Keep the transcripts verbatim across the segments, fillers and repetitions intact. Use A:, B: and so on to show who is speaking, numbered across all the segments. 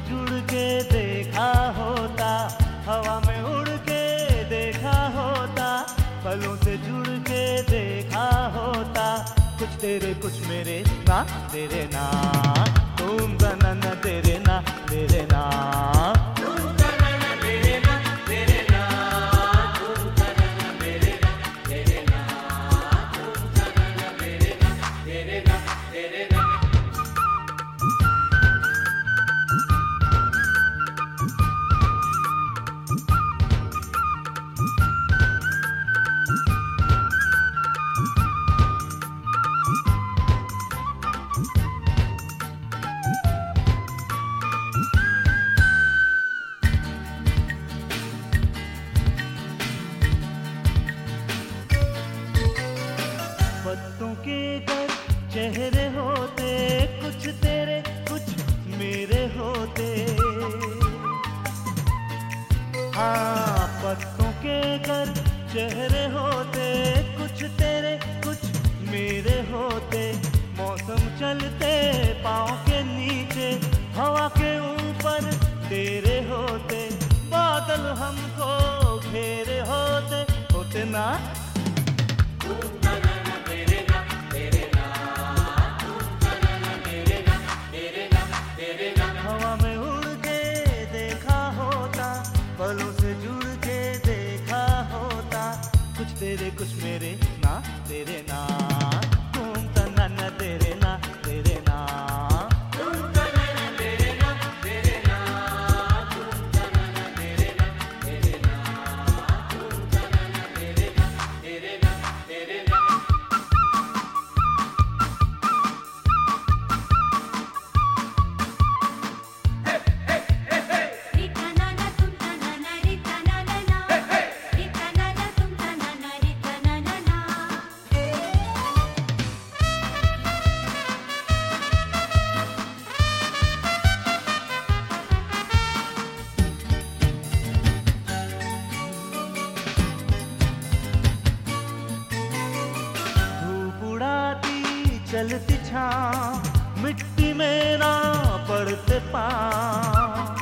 A: जुड़ के देखा होता, हवा में उड़ के देखा होता, पलों से जुड़ के देखा होता, कुछ तेरे कुछ मेरे ना तेरे ना, तुम तना न तेरे ना तेरे ना, तुम तना न तेरे ना तेरे ना, तुम तना न तेरे ना तेरे ना, तुम तना न तेरे ना तेरे ना तेरे ना। पत्तों के कर चेहरे होते, कुछ तेरे कुछ मेरे होते, हाँ पत्तों के कर चेहरे होते, कुछ तेरे कुछ मेरे होते, मौसम चलते पाँव के नीचे, हवा के ऊपर तेरे होते, बादल हमको घेरे होते होते ना, हवा में उड़ के देखा होता, पलों से जुड़ के देखा होता, कुछ तेरे कुछ मेरे ना तेरे ना, तुम तना न तेरे ना तेरे ना, तुम तना न तेरे ना तेरे ना, तुम तना न तेरे ना तेरे ना, तुम तना न तेरे ना तेरे ना तेरे ना। चलती छाँव मिट्टी में ना पड़ते पाँव,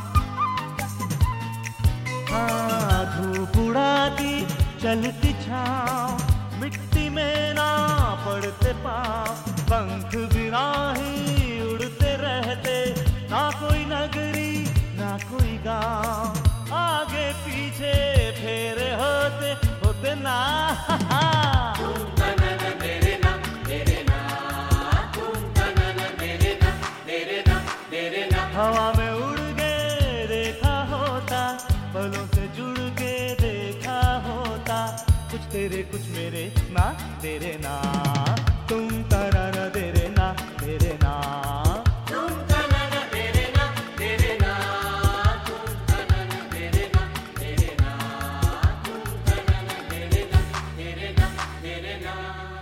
A: हाँ धूप उड़ाती चलती छाँव मिट्टी में ना पड़ते पाँव, पंख बिना ही उड़ते रहते, ना कोई नगरी ना कोई गाँव, आगे पीछे फेरे होते होते ना, हवा में उड़ के देखा होता, पलों से जुड़ के देखा होता, कुछ तेरे कुछ मेरे ना तेरे ना, तुम तना न तेरे ना तेरे ना, तुम तना न तेरे ना तेरे ना, तुम तना न तेरे ना तेरे ना, तुम तना न तेरे ना तेरे ना तेरे ना।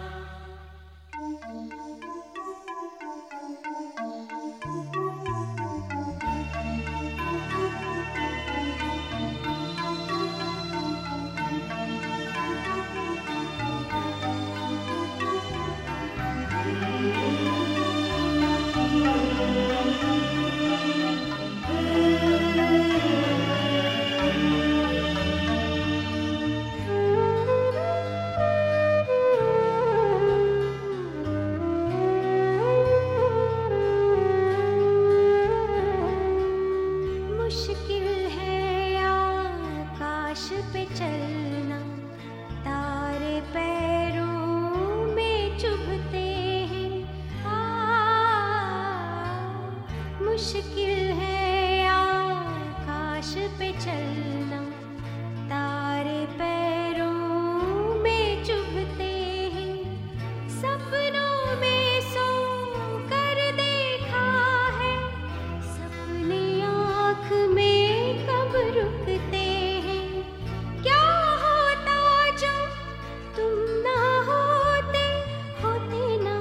B: मुश्किल है आकाश पे चलना, तारे पैरों में चुभते हैं, सपनों में सो कर देखा है, सपने आँख में कब रुकते हैं, क्या होता जो तुम ना होते होते ना।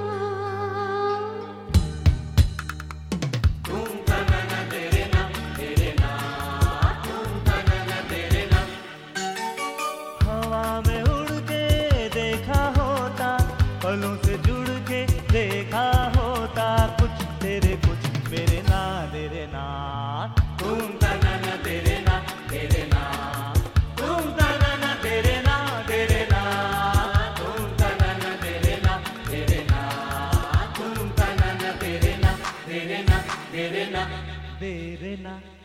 A: पलों से जुड़ के देखा होता, कुछ तेरे कुछ मेरे ना तेरे ना। देर ना